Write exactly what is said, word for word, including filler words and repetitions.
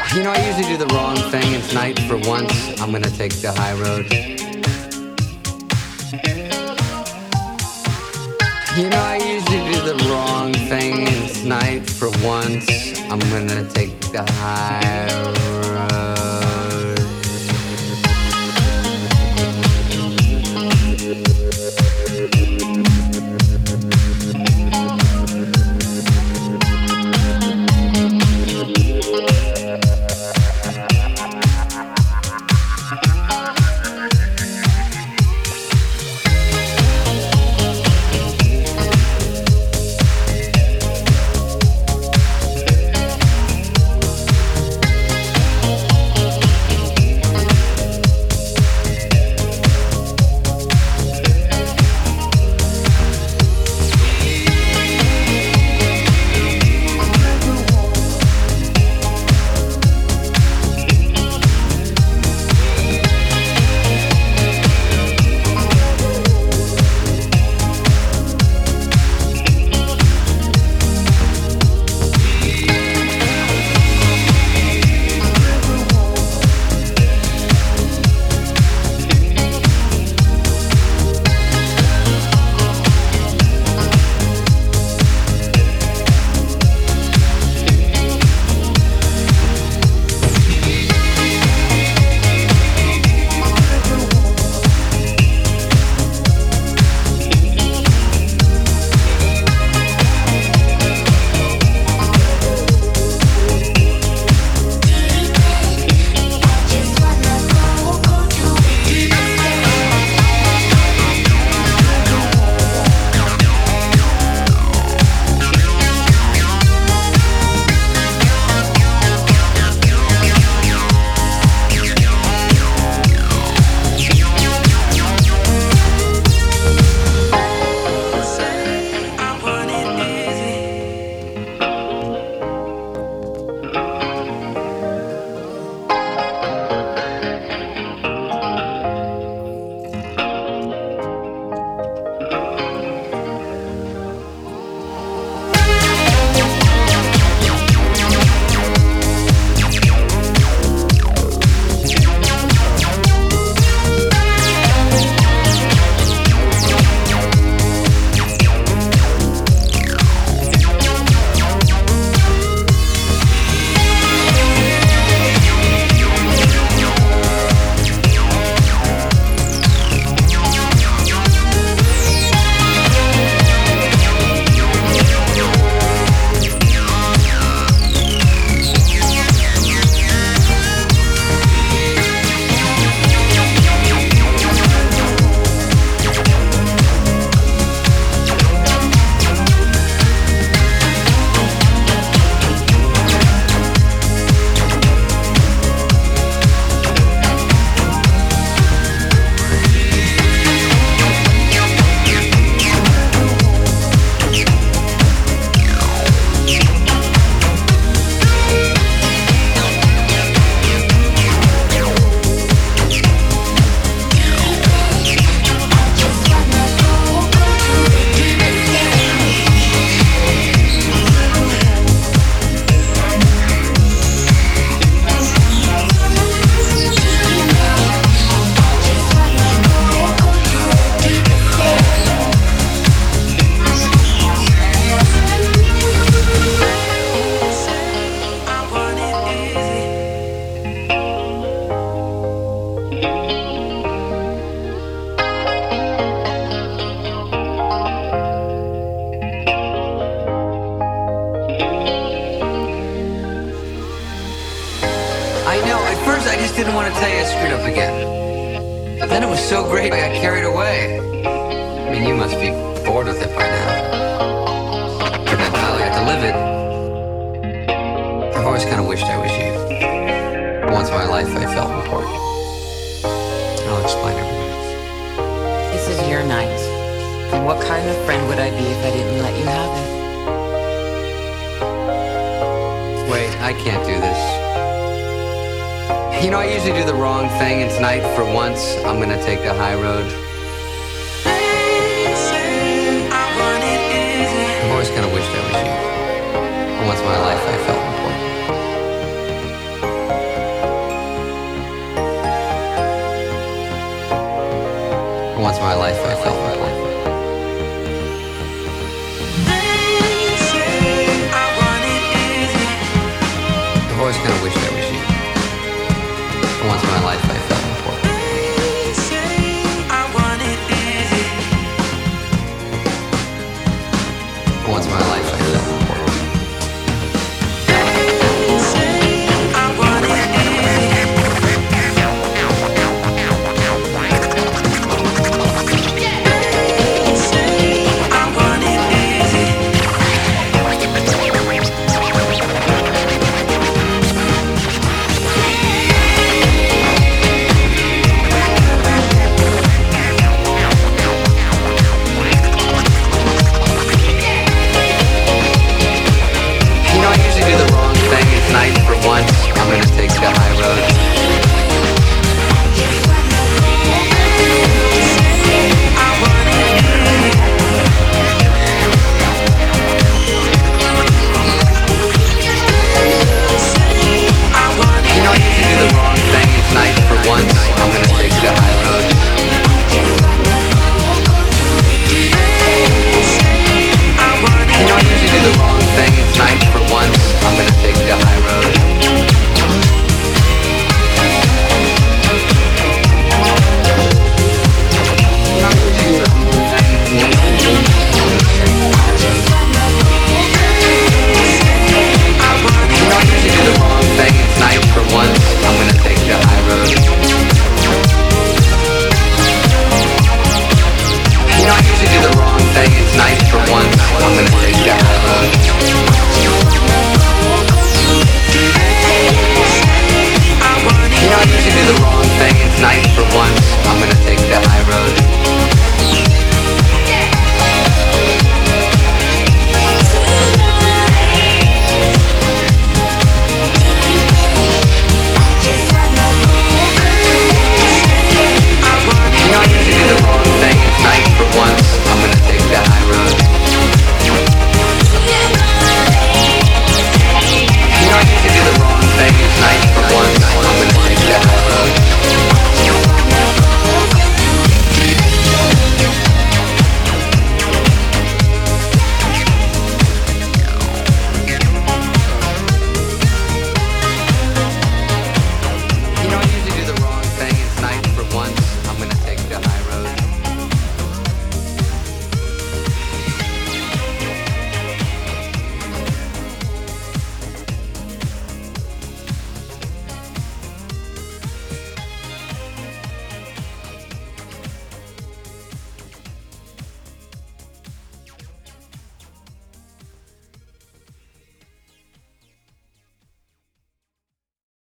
You know, I usually do the wrong thing, and tonight, for once, I'm gonna take the high road. You know, I usually do the wrong thing, and tonight, for once, I'm gonna take the high road. I know, at first I just didn't want to tell you I screwed up again. But then it was so great I got carried away. I mean, you must be bored with it by now. But then finally got to live it. I've always kind of wished I was you. Once in my life I felt important. I'll explain everything. This is your night. And what kind of friend would I be if I didn't let you have it? Wait, I can't do this. You know, I usually do the wrong thing, and tonight, for once, I'm gonna take the high road. I've always kind of wished I was you. For once in my life, I felt important. once in my life I felt important. I've always kind of wished I was you. For once in my